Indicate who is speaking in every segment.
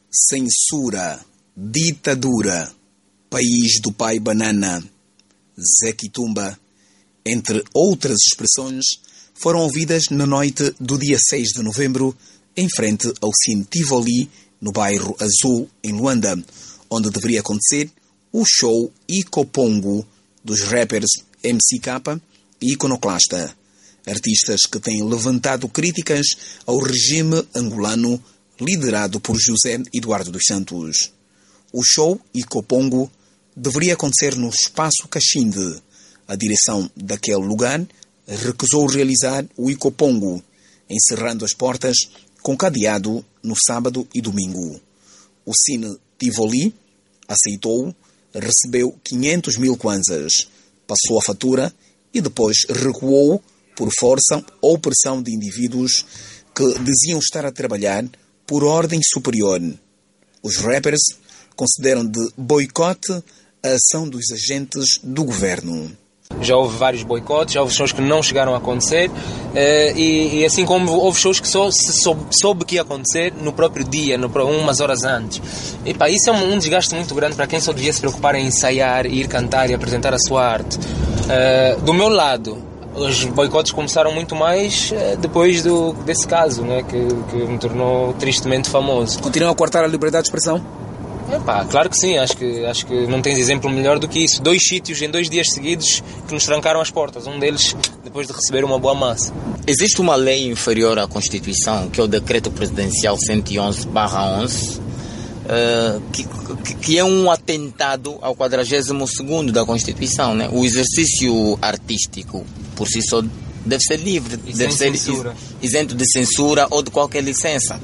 Speaker 1: Censura, ditadura, país do pai banana, Zé Quitumba, entre outras expressões, foram ouvidas na noite do dia 6 de novembro, em frente ao Cine Tivoli, no bairro Azul, em Luanda, onde deveria acontecer o show Icopongo dos rappers MCK e Iconoclasta, artistas que têm levantado críticas ao regime angolano liderado por José Eduardo dos Santos. O show Icopongo deveria acontecer no Espaço Caxinde. A direção daquele lugar recusou realizar o Icopongo, encerrando as portas com cadeado no sábado e domingo. O Cine Tivoli aceitou, recebeu 500 mil kwanzas, passou a fatura e depois recuou por força ou pressão de indivíduos que diziam estar a trabalhar por ordem superior. Os rappers consideram de boicote a ação dos agentes do governo.
Speaker 2: Já houve vários boicotes, já houve shows que não chegaram a acontecer e assim como houve shows que só se soube que ia acontecer no próprio dia, umas horas antes. E pá, isso é um desgaste muito grande para quem só devia se preocupar em ensaiar, ir cantar e apresentar a sua arte. Do meu lado, os boicotes começaram muito mais depois desse caso, né, que me tornou tristemente famoso.
Speaker 1: Continuam a cortar a liberdade de expressão?
Speaker 2: Claro que sim, acho que não tens exemplo melhor do que isso. 2 sítios em 2 dias seguidos que nos trancaram as portas, um deles depois de receber uma boa massa.
Speaker 3: Existe uma lei inferior à Constituição, que é o Decreto Presidencial 111/11, que é um atentado ao 42º da Constituição, né? O exercício artístico por si só deve ser livre, deve ser isento de censura ou de qualquer licença.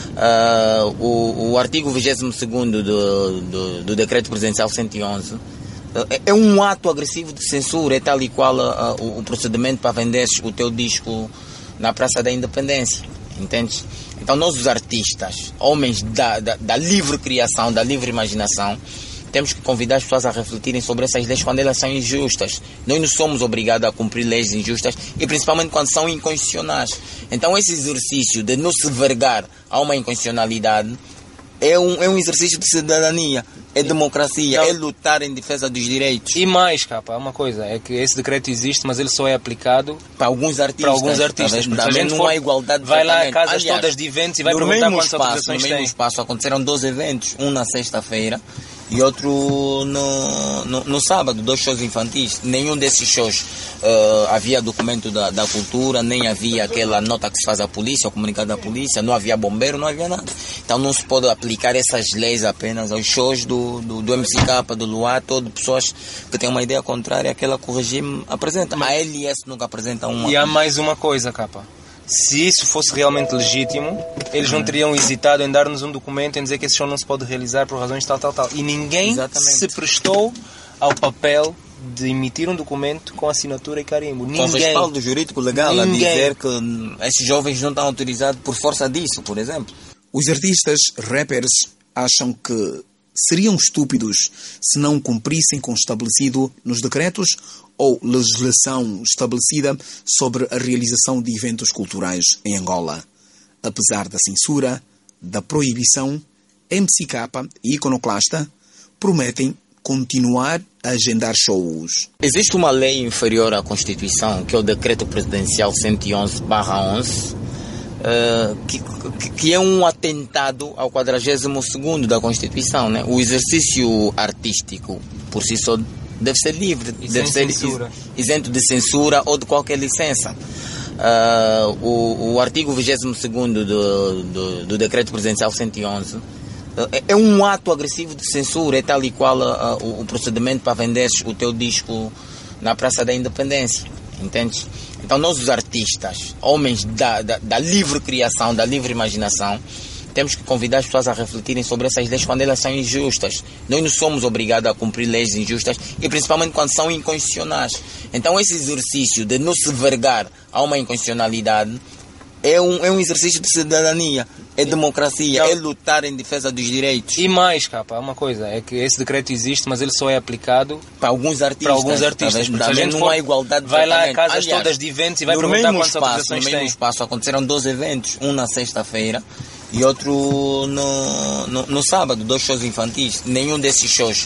Speaker 3: O artigo 22º do Decreto Presidencial 111 é um ato agressivo de censura, é tal e qual o procedimento para vender o teu disco na Praça da Independência, entendes? Então nós, os artistas, homens da livre criação, da livre imaginação, temos que convidar as pessoas a refletirem sobre essas leis quando elas são injustas. Nós não somos obrigados a cumprir leis injustas e principalmente quando são inconstitucionais. Então esse exercício de não se vergar a uma inconstitucionalidade é um exercício de cidadania, é democracia, é lutar em defesa dos direitos.
Speaker 2: E mais, uma coisa, é que esse decreto existe, mas ele só é aplicado
Speaker 3: para alguns artistas.
Speaker 2: Também não há igualdade. Vai lá a casas todas de eventos e vai perguntar quantas autorizações tem.
Speaker 3: No mesmo espaço aconteceram 2 eventos, um na sexta-feira e outro no sábado, 2 shows infantis. Nenhum desses shows havia documento da cultura, nem havia aquela nota que se faz à polícia, o comunicado da polícia, não havia bombeiro, não havia nada. Então não se pode aplicar essas leis apenas aos shows do MCK, do Luato, de pessoas que têm uma ideia contrária àquela que o regime apresenta. A LS nunca apresenta uma.
Speaker 2: E há mais uma coisa, Se isso fosse realmente legítimo, eles não teriam hesitado em dar-nos um documento em dizer que esse show não se pode realizar por razões tal. E ninguém se prestou ao papel de emitir um documento com assinatura e carimbo.
Speaker 3: Com respaldo jurídico legal a dizer que esses jovens não estão autorizados por força disso, por exemplo.
Speaker 1: Os artistas rappers acham que seriam estúpidos se não cumprissem com o estabelecido nos decretos ou legislação estabelecida sobre a realização de eventos culturais em Angola. Apesar da censura, da proibição, MCK e Iconoclasta prometem continuar a agendar shows.
Speaker 3: Existe uma lei inferior à Constituição, que é o Decreto Presidencial 111/11, que é um atentado ao 42º da Constituição, né? O exercício artístico por si só deve ser livre, deve ser isento de censura ou de qualquer licença. O artigo 22º do Decreto Presidencial 111 é um ato agressivo de censura, é tal e qual o procedimento para vender o teu disco na Praça da Independência, entendes? Então nós, os artistas, homens da livre criação, da livre imaginação, temos que convidar as pessoas a refletirem sobre essas leis quando elas são injustas. Nós não somos obrigados a cumprir leis injustas e principalmente quando são inconstitucionais. Então esse exercício de não se vergar a uma inconstitucionalidade é um exercício de cidadania, é democracia, é lutar em defesa dos direitos.
Speaker 2: E mais, uma coisa, é que esse decreto existe, mas ele só é aplicado
Speaker 3: para alguns artistas.
Speaker 2: Também não há igualdade. Vai lá a casas todas de eventos e vai perguntar quantas autorizações tem.
Speaker 3: No mesmo espaço aconteceram 2 eventos, um na sexta-feira e outro no sábado, 2 shows infantis. Nenhum desses shows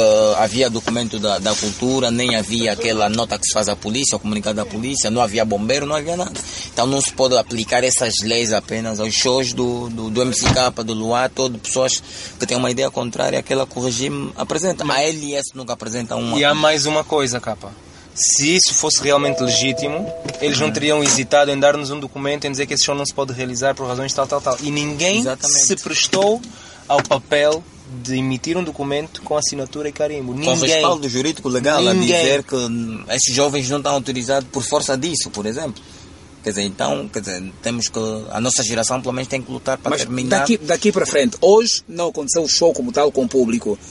Speaker 3: havia documento da cultura, nem havia aquela nota que se faz à polícia, o comunicado da polícia, não havia bombeiro, não havia nada. Então não se pode aplicar essas leis apenas aos shows do MCK, do Luá, todas pessoas que têm uma ideia contrária àquela que o regime apresenta. A LS nunca apresenta uma.
Speaker 2: E há mais uma coisa, Capa. Se isso fosse realmente legítimo, eles não teriam hesitado em dar-nos um documento em dizer que esse show não se pode realizar por razões tal. E ninguém se prestou ao papel de emitir um documento com assinatura e carimbo.
Speaker 3: Com respaldo jurídico legal a dizer que esses jovens não estão autorizados por força disso, por exemplo. Quer dizer, então, temos que... A nossa geração, pelo menos, tem que lutar para terminar...
Speaker 1: Daqui para frente, hoje não aconteceu o show como tal com o público.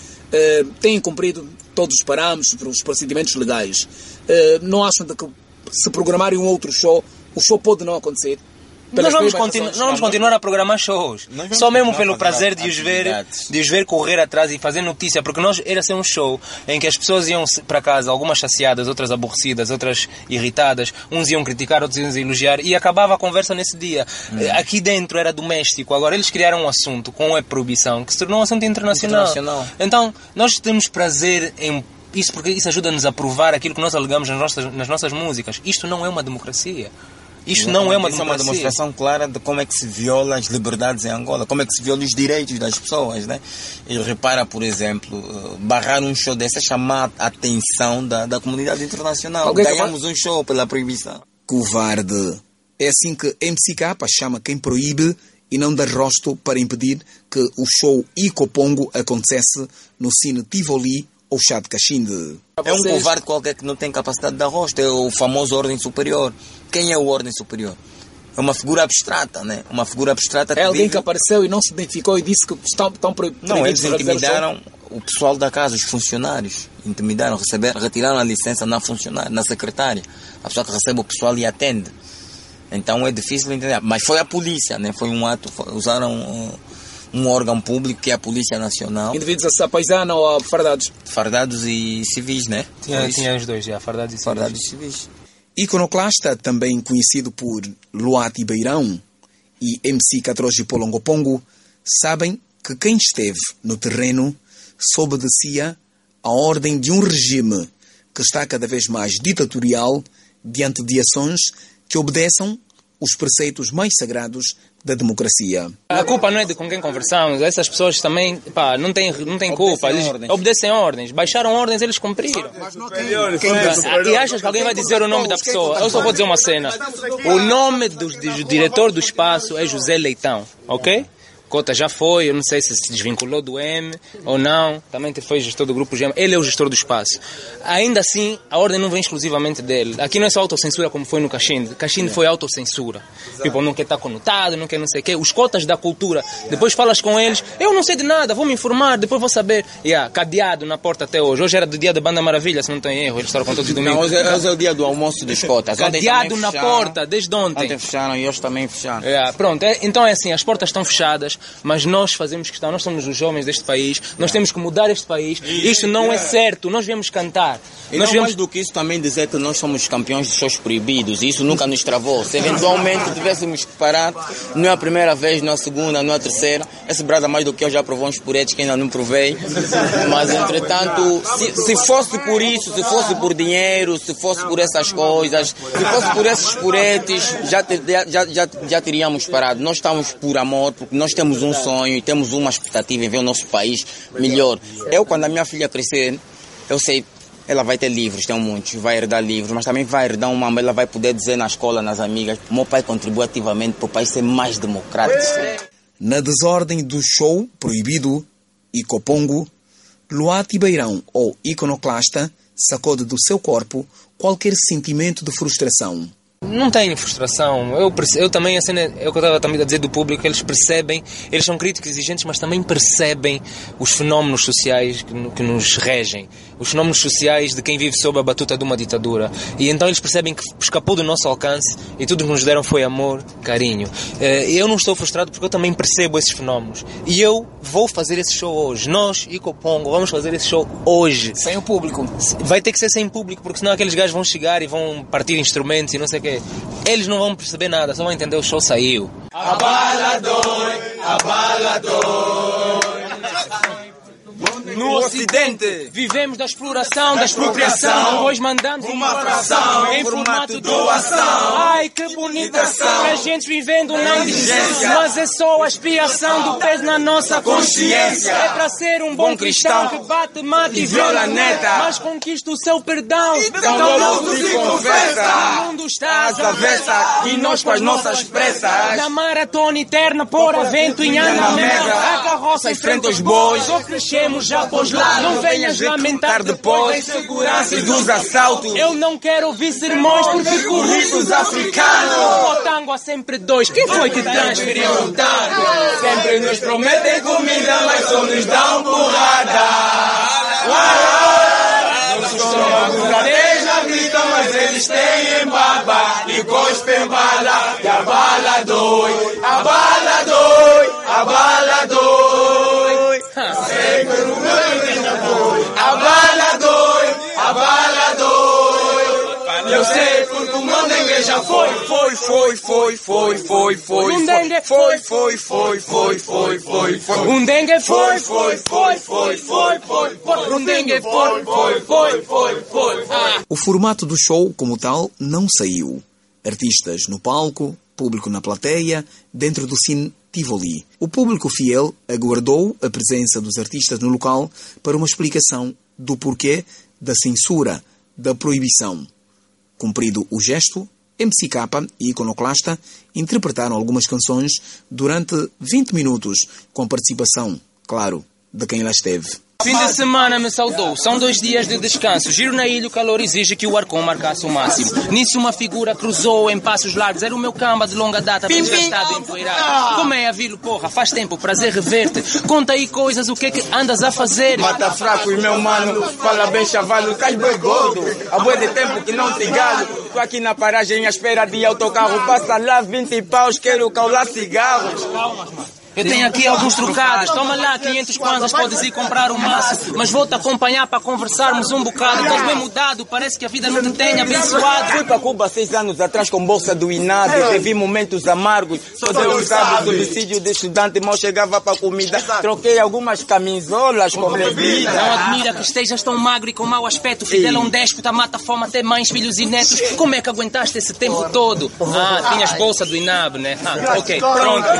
Speaker 1: Têm cumprido todos os parâmetros, os procedimentos legais. Não acham que se programarem um outro show, o show pode não acontecer?
Speaker 2: Nós vamos continuar a programar shows. Só mesmo pelo prazer de os ver correr atrás e fazer notícia. Porque era ser um show em que as pessoas iam para casa, algumas chateadas, outras aborrecidas, outras irritadas. Uns iam criticar, outros iam elogiar. E acabava a conversa nesse dia. Aqui dentro era doméstico. Agora eles criaram um assunto com a proibição que se tornou um assunto internacional. Então nós temos prazer em isso, porque isso ajuda-nos a provar aquilo que nós alegamos nas nossas músicas. Isto não é uma democracia. Isto não é uma democracia.
Speaker 3: É uma demonstração clara de como é que se viola as liberdades em Angola, como é que se viola os direitos das pessoas, né? E repara, por exemplo, barrar um show desse é chamar a atenção da comunidade internacional. Ganhamos um show pela proibição.
Speaker 1: Covarde. É assim que MCK chama quem proíbe e não dá rosto para impedir que o show Icopongo acontecesse no Cine Tivoli ou Chá de Caxinde.
Speaker 3: É um covarde qualquer que não tem capacidade de dar rosto. É o famoso ordem superior. Quem é o ordem superior? É uma figura abstrata, né? Uma figura abstrata que
Speaker 1: alguém que apareceu e não se identificou e disse que estão proibidos.
Speaker 3: Não, eles intimidaram o pessoal da casa, os funcionários. Intimidaram, retiraram a licença na secretária. A pessoa que recebe o pessoal e atende. Então é difícil entender. Mas foi a polícia, né? Foi um ato, usaram um órgão público que é a Polícia Nacional.
Speaker 1: Indivíduos a paisana ou a fardados?
Speaker 3: Fardados e civis, né?
Speaker 2: Tinha os dois, já, fardados e civis.
Speaker 1: Iconoclasta, também conhecido por Luati Beirão e MC Catroji Polongopongo, sabem que quem esteve no terreno obedecia a ordem de um regime que está cada vez mais ditatorial diante de ações que obedeçam os preceitos mais sagrados da democracia.
Speaker 2: A culpa não é de com quem conversamos. Essas pessoas também não têm culpa. Eles obedecem ordens. Baixaram ordens, eles cumpriram. E achas que alguém vai dizer o nome da pessoa? Eu só vou dizer uma cena. O nome do diretor do espaço é José Leitão, ok? Cota já foi, eu não sei se desvinculou do M ou não, também foi gestor do grupo GEM, ele é o gestor do espaço. Ainda assim, a ordem não vem exclusivamente dele. Aqui não é só autocensura como foi no Caxinde. Caxinde foi autocensura. Tipo, não quer estar conotado, não quer não sei o quê. Os cotas da cultura, depois falas com eles, eu não sei de nada, vou me informar, depois vou saber. Cadeado na porta até hoje. Hoje era do dia da Banda Maravilha, se não tem erro, eles estavam com todos os domingos.
Speaker 3: Não, hoje é o dia do almoço dos cotas.
Speaker 2: Cadeado na porta, desde ontem.
Speaker 3: Ontem fecharam e hoje também fecharam.
Speaker 2: Pronto, então é assim, as portas estão fechadas, mas nós fazemos questão, nós somos os jovens deste país, nós temos que mudar este país. Isto não é certo, nós viemos cantar.
Speaker 3: Mais do que isso, também dizer que nós somos campeões de shows proibidos, e isso nunca nos travou. Se eventualmente tivéssemos que parar, não é a primeira vez, não é a segunda, não é a terceira. Esse brada mais do que eu já provou uns puretes que ainda não provei. Mas entretanto, se fosse por isso, se fosse por dinheiro, se fosse por essas coisas, se fosse por esses puretes, já teríamos parado. Nós estamos por amor, porque nós temos um sonho e temos uma expectativa em ver o nosso país melhor. Eu, quando a minha filha crescer, eu sei, ela vai ter livros, tem muitos, vai herdar livros, mas também vai herdar ela vai poder dizer na escola, nas amigas, meu pai contribui ativamente para o país ser mais democrático.
Speaker 1: Na desordem do show proibido, Icopongo, Luati Beirão ou Iconoclasta sacode do seu corpo qualquer sentimento de frustração.
Speaker 2: Não tenho frustração. Eu também, a cena, é o que eu estava também a dizer do público, eles percebem, eles são críticos exigentes, mas também percebem os fenómenos sociais que nos regem, os fenómenos sociais de quem vive sob a batuta de uma ditadura. E então eles percebem que escapou do nosso alcance e tudo que nos deram foi amor, carinho. Eu não estou frustrado porque eu também percebo esses fenómenos. E eu vou fazer esse show hoje. Nós, Icopongo, vamos fazer esse show hoje.
Speaker 1: Sem o público.
Speaker 2: Vai ter que ser sem público, porque senão aqueles gajos vão chegar e vão partir instrumentos e não sei o que. quê. Eles não vão perceber nada, só vão entender o show saiu.
Speaker 4: Abalador.
Speaker 3: No Ocidente
Speaker 2: vivemos da exploração, da expropriação, depois mandamos
Speaker 4: uma fração
Speaker 2: em formato doação. Ai, que bonita ação, a gente vivendo na indigência, mas é só a expiação do peso na nossa consciência. É para ser um bom cristão que bate, mata e viola neta, mas conquista o seu perdão.
Speaker 4: Então não se confessa,
Speaker 2: o mundo está às
Speaker 4: avessas e nós com as nossas pressas.
Speaker 2: Na maratona eterna, por vento em andamento, a carroça enfrenta os bois. Só crescemos já. Pois lá, não venhas lamentar depois da insegurança e dos assaltos. Eu não quero ouvir sermões porque currículos africanos. O tango há sempre dois. Quem foi que transferiu o tango?
Speaker 4: Sempre nos prometem comida, mas só nos dão porrada. Nossos estômagos até já gritam, mas eles têm baba e cospem bala. E a bala dói, a bala dói, a bala dói. Eu sei porque o Mondengue já foi.
Speaker 2: Um dengue foi. Um dengue foi. Um dengue foi.
Speaker 1: O formato do show, como tal, não saiu. Artistas no palco, público na plateia, dentro do Cine Tivoli. O público fiel aguardou a presença dos artistas no local para uma explicação do porquê da censura, da proibição. Cumprido o gesto, MC Capa e Iconoclasta interpretaram algumas canções durante 20 minutos, com participação, claro, de quem lá esteve.
Speaker 2: Fim de semana me saudou, são 2 dias de descanso. Giro na ilha, o calor exige que o Arcon marcasse o máximo. Nisso uma figura cruzou em passos largos. Era o meu camba de longa data, desgastado e empoeirado. Como é a vila, porra, faz tempo, prazer rever-te. Conta aí coisas, o que é que andas a fazer?
Speaker 4: Mata fraco e meu mano, fala bem chavalo, cai boi gordo. Há boi de tempo que não te galo. Tô aqui na paragem à espera de autocarro. Passa lá 20 paus, quero caular cigarros.
Speaker 2: Calma, mano. Eu tenho aqui alguns trocados. Toma lá 500 kwanzas, podes ir comprar o maço. Mas vou-te acompanhar para conversarmos um bocado. Estás bem mudado, parece que a vida não te tem abençoado.
Speaker 4: Fui para Cuba 6 anos atrás com bolsa do INAB. Teve momentos amargos. Só Deus sabe, subsídio de estudante, mal chegava para comida. Troquei algumas camisolas com bebida.
Speaker 2: Não admira que estejas tão magro e com mau aspecto. Fidel é um déspota, mata fome até mães, filhos e netos. Como é que aguentaste esse tempo todo? Ah, tinhas bolsa do INAB, né? Ah, ok, pronto.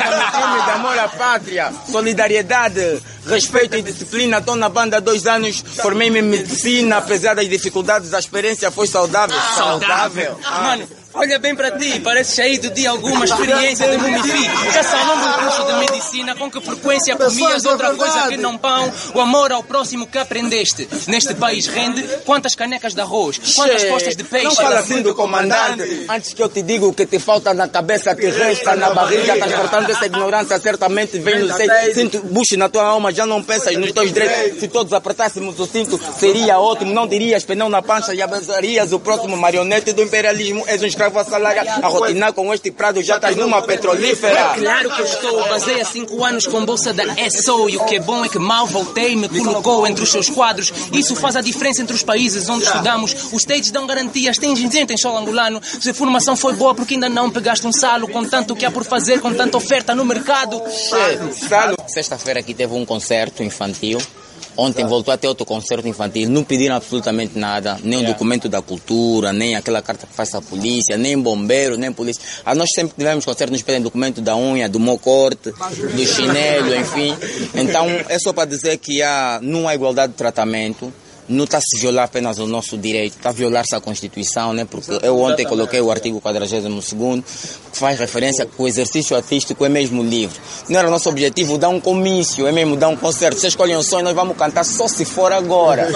Speaker 4: Amor à pátria, solidariedade, respeito e disciplina. Estou na banda há 2 anos, formei-me em medicina. Apesar das dificuldades, a experiência foi saudável.
Speaker 2: Saudável? Mano, olha bem para ti, pareces saído de alguma experiência de mumificação. Ao longo do curso de medicina, com que frequência comias outra coisa que não pão? O amor ao próximo que aprendeste. Neste país rende quantas canecas de arroz, quantas costas de peixe.
Speaker 4: Não fala assim do comandante. Antes que eu te diga o que te falta na cabeça, te resta na barriga. Transportando essa ignorância, certamente vem no seio. Sinto bucho na tua alma, já não pensas nos teus direitos. Se todos apertássemos o cinto, seria ótimo. Não dirias pneu na pancha e abençoarias o próximo marionete do imperialismo. És um escravo assalariado. A rotinar com este prado, já estás numa petrolífera.
Speaker 2: Claro que eu estou. Basei há 5 anos com bolsa da SO. E o que é bom é que mal voltei e me colocou entre os seus quadros. Isso faz a diferença entre os países onde estudamos. Os states dão garantias. Tem gente em solo angolano. Se a formação foi boa, porque ainda não pegaste um salo com tanto que há por fazer, com tanta oferta no mercado.
Speaker 3: Salo. Sexta-feira aqui teve um concerto infantil. Ontem voltou a ter outro concerto infantil. Não pediram absolutamente nada. Nem o documento da cultura, nem aquela carta que faz a polícia, nem bombeiro, nem polícia. Nós sempre tivemos concerto, nos pedem documento da unha, do mocorte, do chinelo, enfim. Então é só para dizer que não há igualdade de tratamento. Não está a se violar apenas o nosso direito, está a violar-se a Constituição, né? Porque eu ontem coloquei o artigo 42º, que faz referência que o exercício artístico é mesmo livre. Não era nosso objetivo dar um comício, é mesmo dar um concerto. Vocês escolhem um sonho, nós vamos cantar só se for agora.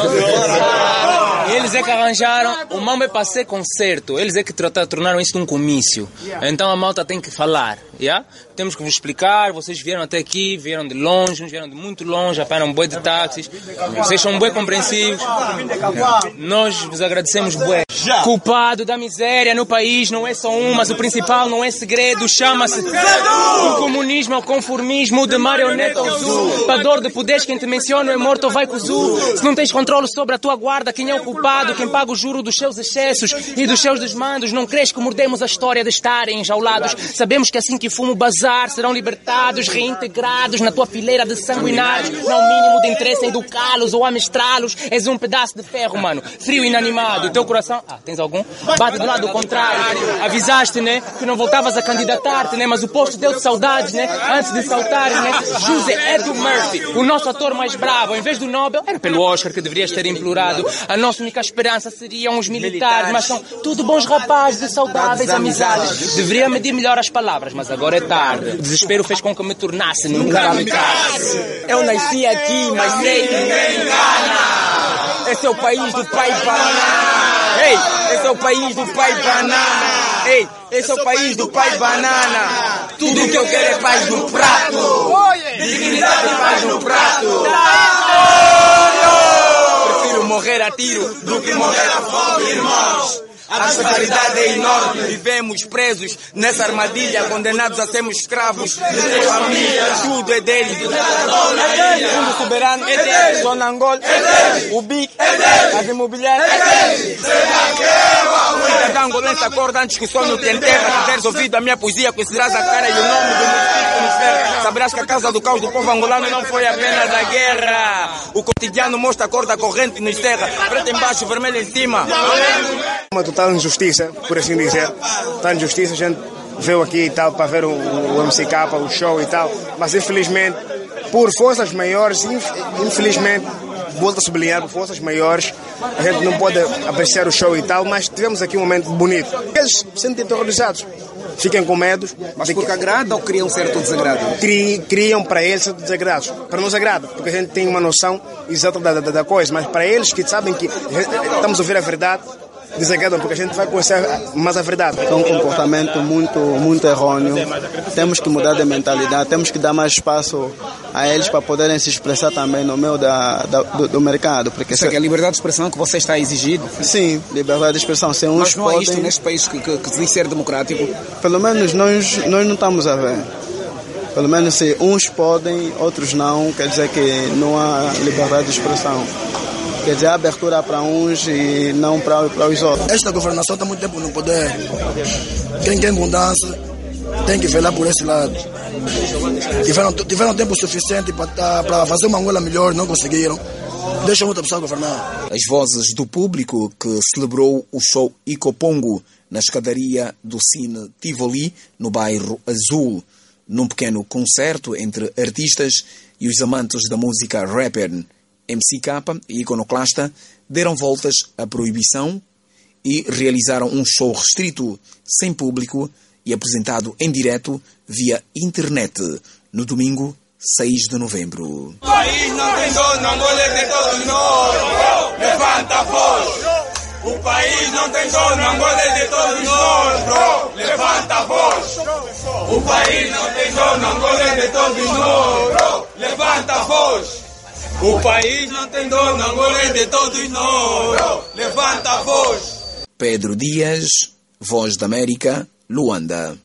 Speaker 2: Eles é que arranjaram, o mambo é para ser concerto, eles é que tornaram isso de um comício. Então a malta tem que falar, yeah? Temos que vos explicar, vocês vieram até aqui, vieram de longe, uns vieram de muito longe, apanham um boi de táxis, vocês são boi compreensivos, nós vos agradecemos bué. Culpado da miséria no país não é só um, mas o principal não é segredo, chama-se o comunismo, o conformismo de marioneta ao zoo. Pador de poderes, quem te menciona é morto ou vai com o zoo. Se não tens controle sobre a tua guarda, quem é o culpado, quem paga o juro dos seus excessos e dos seus desmandos. Não crês que mordemos a história de estarem enjaulados? Sabemos que assim que fumo o bazar serão libertados, reintegrados na tua fileira de sanguinários. Não mínimo de interesse em educá-los ou amestrá-los. És um pedaço de ferro, mano, frio e inanimado. O teu coração... tens algum? Bate do lado contrário. Avisaste, né, que não voltavas a candidatar-te, né, mas o posto deu-te saudades, né, antes de saltares, né. José Edu Murphy, o nosso ator mais bravo, em vez do Nobel, era pelo Oscar que deverias ter implorado. A nossa única esperança seriam os militares, mas são tudo bons rapazes e saudáveis amizades. Deveria medir melhor as palavras, mas agora é tarde. O desespero fez com que me tornasse num kamikaze.
Speaker 4: Eu nasci aqui, mas sei que ninguém engana. Esse é o país do pai banana. Ei, esse é o país do pai banana. Ei, esse é o país do pai banana. Tudo que eu quero é paz no prato. Dignidade e paz no prato. Prefiro morrer a tiro do que morrer a fome, irmãos. A disparidade é enorme. Vivemos presos nessa armadilha, condenados a sermos escravos de suas famílias. Tudo é deles. Fundo soberano é deles. Zona Angola é deles. O BIC é deles. As imobiliárias é deles. Cuida da angolense, acorda antes que o sonho te enterra. Se tiveres ouvido a minha poesia, considerarás a cara e o nome do município que nos ferra. Saberás que a causa do caos do povo angolano não foi apenas a guerra. O cotidiano mostra a cor da corrente nos terra. Preto embaixo, vermelho em cima.
Speaker 5: Uma total injustiça, por assim dizer. Total injustiça, a gente veio aqui e tal para ver o MCK, o show e tal, mas infelizmente, por forças maiores, infelizmente, volto a sublinhar, por forças maiores, a gente não pode apreciar o show e tal, mas tivemos aqui um momento bonito. Eles se sentem terrorizados, fiquem com medo.
Speaker 1: Mas porque agrada ou criam certo desagrado?
Speaker 5: Criam para eles certo desagrado. Para nós agrada, porque a gente tem uma noção exata da coisa, mas para eles que sabem que estamos a ouvir a verdade, desagradam, porque a gente vai conhecer mais a verdade.
Speaker 6: É um comportamento muito errôneo. Temos que mudar de mentalidade, temos que dar mais espaço a eles para poderem se expressar também no meio do mercado. Porque
Speaker 1: isso é a liberdade de expressão que você está a exigir?
Speaker 6: Sim, liberdade de expressão. Se
Speaker 1: mas não há isto neste país que diz ser democrático?
Speaker 6: Pelo menos nós não estamos a ver. Pelo menos se uns podem, outros não, quer dizer que não há liberdade de expressão. Quer dizer, abertura para uns e não para os outros.
Speaker 7: Esta governação está muito tempo no poder. Quem quer mudança tem que velar por esse lado. Tiveram tempo suficiente para fazer uma Angola melhor, não conseguiram. Deixam outra pessoa governar.
Speaker 1: As vozes do público que celebrou o show Icopongo na escadaria do Cine Tivoli, no bairro Azul, num pequeno concerto entre artistas e os amantes da música rapper. MCK e Iconoclasta deram voltas à proibição e realizaram um show restrito, sem público e apresentado em direto via internet, no domingo 6 de novembro.
Speaker 8: O país não tem dono, Angola é de todos nós. Levanta a voz. O país não tem dono, Angola é de todos nós. Levanta a voz. O país não tem dono, Angola é de todos nós. Levanta a voz. O país não tem dono, Angola é de todos nós. Levanta a voz.
Speaker 1: Pedro Dias, Voz da América, Luanda.